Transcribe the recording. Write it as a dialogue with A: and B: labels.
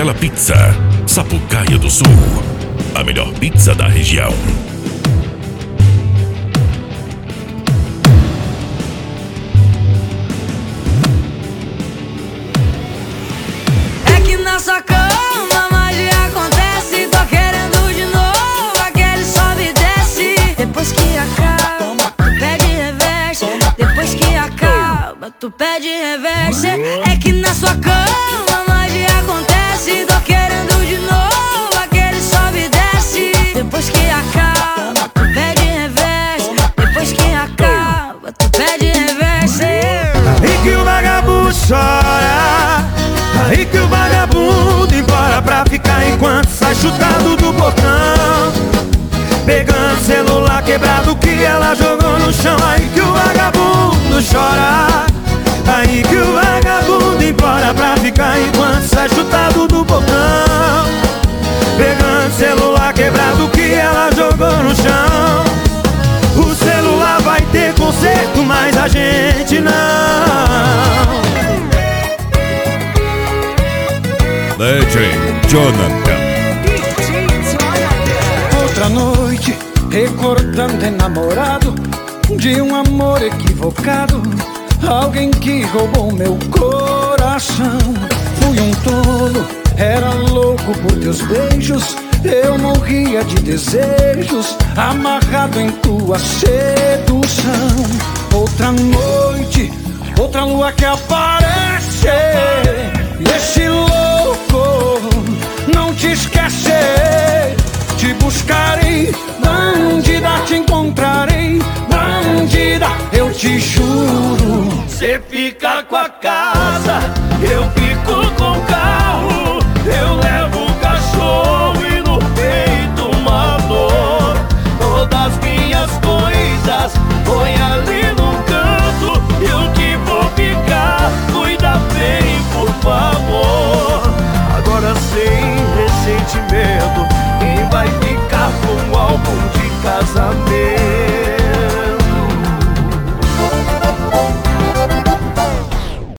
A: Berinjela Pizza, Sapucaia do Sul. A melhor pizza da região.
B: É que na sua cama magia acontece. Tô querendo de novo, aquele sobe e desce. Depois que acaba, tu pede reverse. Depois que acaba, tu pede reverse. É que na sua cama magia acontece. Tô querendo de novo, aquele sobe e desce. Depois que acaba, tu pede reverse. Depois que acaba, tu pede reverse.
C: Aí que o vagabundo chora, aí que o vagabundo embora pra ficar enquanto sai chutado do portão, pegando celular quebrado que ela jogou no chão. Aí que o vagabundo chora, aí que o vagabundo embora pra ficar enquanto sai chutado do portão, pegando celular quebrado que ela jogou no chão. O celular vai ter conserto, mas a gente não.
A: DJ Jonathan.
D: Outra noite, recordando enamorado de um amor equivocado. Alguém que roubou meu coração. Fui um tolo, era louco por teus beijos. Eu morria de desejos, amarrado em tua sedução. Outra noite, outra lua que aparece, e esse louco não te esquece. Te buscarei, bandida, te encontrarei, bandida, eu te juro. Cê fica com a casa, eu fico